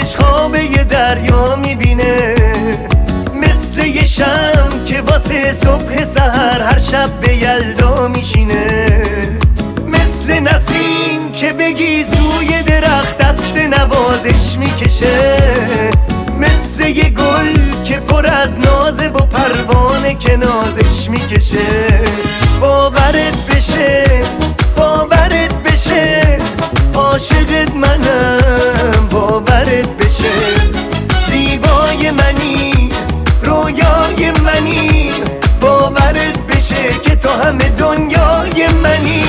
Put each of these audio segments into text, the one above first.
چشمش خواب یه دریا میبینه، مثل یه شم که واسه صبح سحر هر شب به یلدا میشینه، مثل نسیم که بگی سوی درخت دست نوازش میکشه، مثل یه گل که پر از نازه و پروانه که نازش میکشه. باورت بشه باورت بشه عاشقت منم، باورت بشه زیبای منی رویای منی، باورت بشه که تو همه دنیای منی.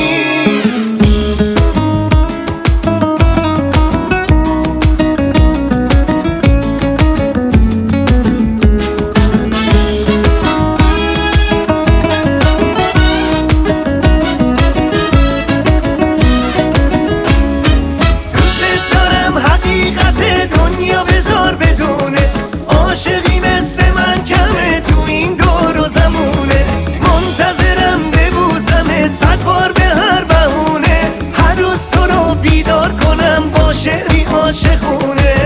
عاشقونه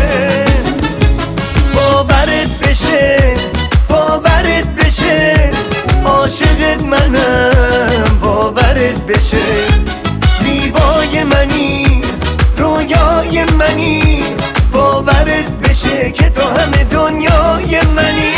باورت بشه باورت بشه عاشقت منم، باورت بشه زیبای منی رویای منی، باورت بشه که تو همه دنیای منی.